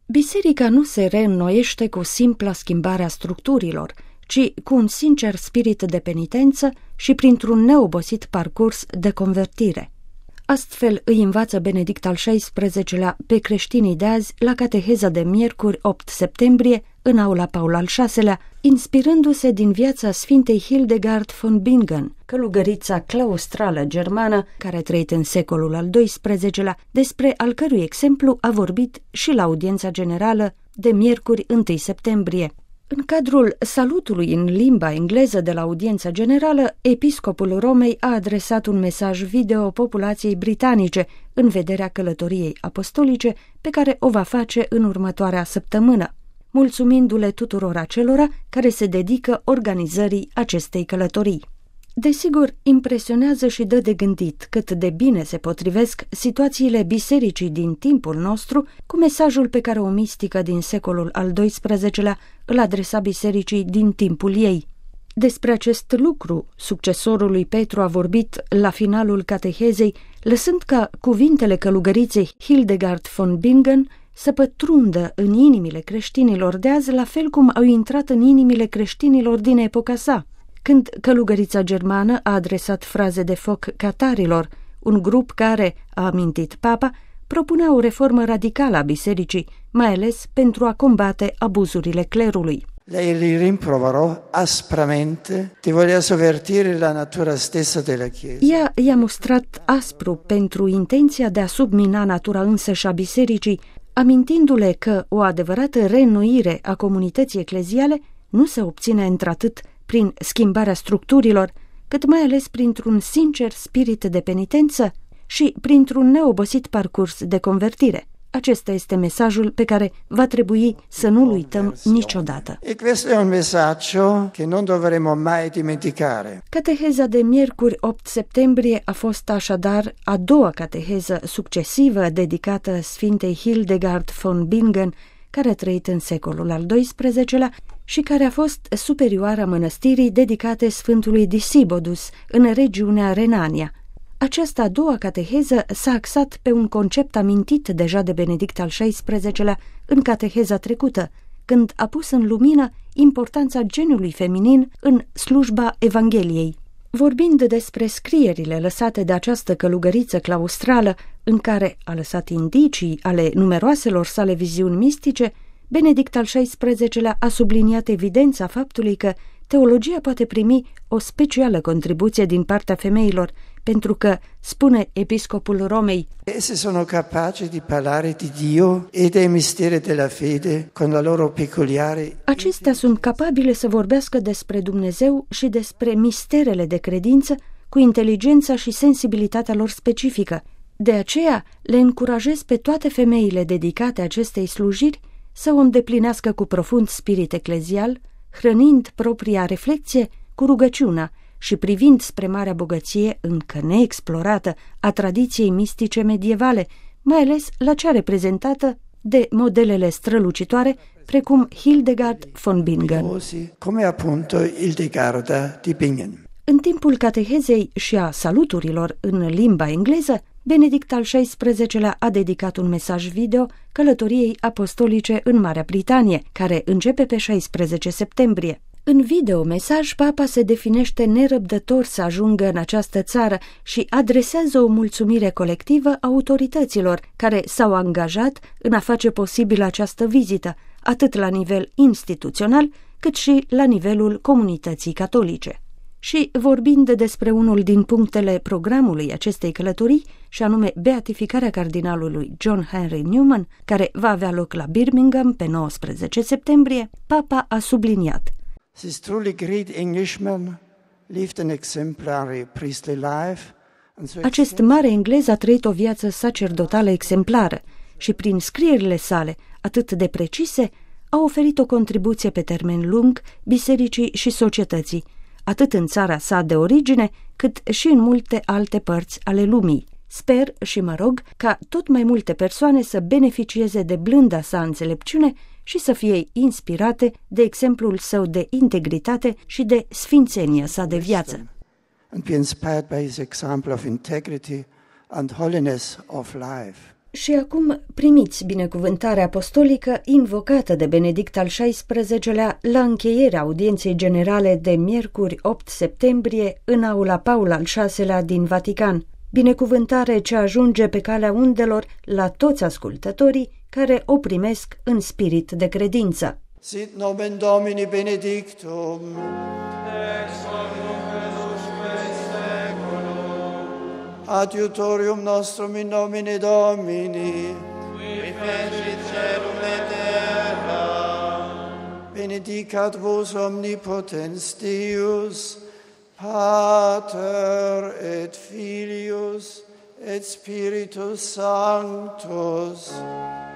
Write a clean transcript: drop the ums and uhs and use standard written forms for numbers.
Biserica nu se reînnoiește cu simpla schimbare a structurilor, ci cu un sincer spirit de penitență și printr-un neobosit parcurs de convertire. Astfel îi învață Benedict al XVI-lea pe creștinii de azi la cateheza de miercuri 8 septembrie în aula Paul al VI-lea, inspirându-se din viața Sfintei Hildegard von Bingen, călugărița claustrală germană care a trăit în secolul al XII-lea, despre al cărui exemplu a vorbit și la audiența generală de miercuri 1 septembrie. În cadrul salutului în limba engleză de la audiența generală, episcopul Romei a adresat un mesaj video populației britanice în vederea călătoriei apostolice pe care o va face în următoarea săptămână, mulțumindu-le tuturor acelora care se dedică organizării acestei călătorii. Desigur, impresionează și dă de gândit cât de bine se potrivesc situațiile bisericii din timpul nostru cu mesajul pe care o mistică din secolul al XII-lea îl adresa bisericii din timpul ei. Despre acest lucru, succesorul lui Petru a vorbit la finalul catehezei, lăsând ca cuvintele călugăriței Hildegard von Bingen să pătrundă în inimile creștinilor de azi, la fel cum au intrat în inimile creștinilor din epoca sa. Când călugărița germană a adresat fraze de foc catarilor, un grup care, a amintit Papa, propunea o reformă radicală a bisericii, mai ales pentru a combate abuzurile clerului. Lei li rimproverò aspramente di voler sovvertire la natura stessa della Chiesa. Ea i-a mustrat aspru pentru intenția de a submina natura însăși a bisericii, amintindu-le că o adevărată reînnoire a comunității ecleziale nu se obține într-atât prin schimbarea structurilor, cât mai ales printr-un sincer spirit de penitență și printr-un neobosit parcurs de convertire. Acesta este mesajul pe care va trebui să nu-l uităm niciodată. E questo è un messaggio che non dovremo mai dimenticare. Cateheza de miercuri 8 septembrie a fost așadar a doua cateheză succesivă dedicată Sfintei Hildegard von Bingen, care a trăit în secolul al XII-lea și care a fost superioara mănăstirii dedicate Sfântului Disibodus în regiunea Renania. Această a doua cateheză s-a axat pe un concept amintit deja de Benedict al XVI-lea în cateheza trecută, când a pus în lumină importanța geniului feminin în slujba Evangheliei. Vorbind despre scrierile lăsate de această călugăriță claustrală, în care a lăsat indicii ale numeroaselor sale viziuni mistice, Benedict al XVI-lea a subliniat evidența faptului că teologia poate primi o specială contribuție din partea femeilor, pentru că, spune episcopul Romei, esse sono capaci di parlare di Dio e dei misteri della fede con la loro peculiare. Acestea sunt capabile să vorbească despre Dumnezeu și despre misterele de credință cu inteligența și sensibilitatea lor specifică. De aceea le încurajez pe toate femeile dedicate acestei slujiri să o îndeplinească cu profund spirit eclezial, hrănind propria reflecție cu rugăciunea și privind spre marea bogăție încă neexplorată a tradiției mistice medievale, mai ales la cea reprezentată de modelele strălucitoare precum Hildegard von Bingen. Come appunto Hildegarda di Bingen. În timpul catehezei și a saluturilor în limba engleză, Benedict al XVI-lea a dedicat un mesaj video călătoriei apostolice în Marea Britanie, care începe pe 16 septembrie. În video-mesaj, Papa se definește nerăbdător să ajungă în această țară și adresează o mulțumire colectivă autorităților care s-au angajat în a face posibilă această vizită, atât la nivel instituțional, cât și la nivelul comunității catolice. Și vorbind despre unul din punctele programului acestei călătorii, și anume beatificarea cardinalului John Henry Newman, care va avea loc la Birmingham pe 19 septembrie, Papa a subliniat: This truly great Englishman lived an exemplary priestly life. Acest mare englez a trăit o viață sacerdotală exemplară și prin scrierile sale atât de precise a oferit o contribuție pe termen lung bisericii și societății, atât în țara sa de origine, cât și în multe alte părți ale lumii. Sper și mă rog ca tot mai multe persoane să beneficieze de blânda sa înțelepciune și să fie inspirate de exemplul său de integritate și de sfințenia sa de viață. And be inspired by his example of integrity and holiness of life. Și acum primiți binecuvântarea apostolică invocată de Benedict al XVI-lea la încheierea audienței generale de miercuri 8 septembrie în aula Paul al VI-lea din Vatican, binecuvântare ce ajunge pe calea undelor la toți ascultătorii care o primesc în spirit de credință. Sit nomen Domini benedictum. Adiutorium nostrum in nomine Domini, qui fecit caelum et terra. benedicat vos omnipotens Deus, Pater et Filius et Spiritus Sanctus.